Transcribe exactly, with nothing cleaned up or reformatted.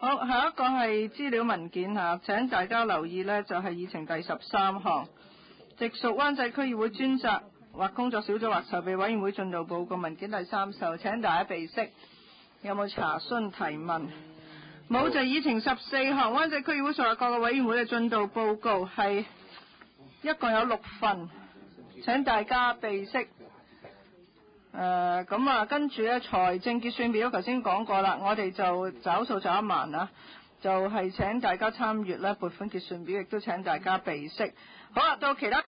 好，下一個係資料文件吓，請大家留意呢就係議程第十三項，直屬灣仔區議會專責或工作小組或籌備委員會進度報告文件第三受，請大家備悉。有冇查詢提問？冇，就議程十四項，灣仔區議會屬下各個委員會嘅進度報告係一共有六份，請大家備悉。誒咁啊，跟住咧財政結算表，頭先講過啦，我哋就找數找一萬啊，就係、是、請大家參閱咧撥款結算表，亦都請大家備悉。好啦，到其他。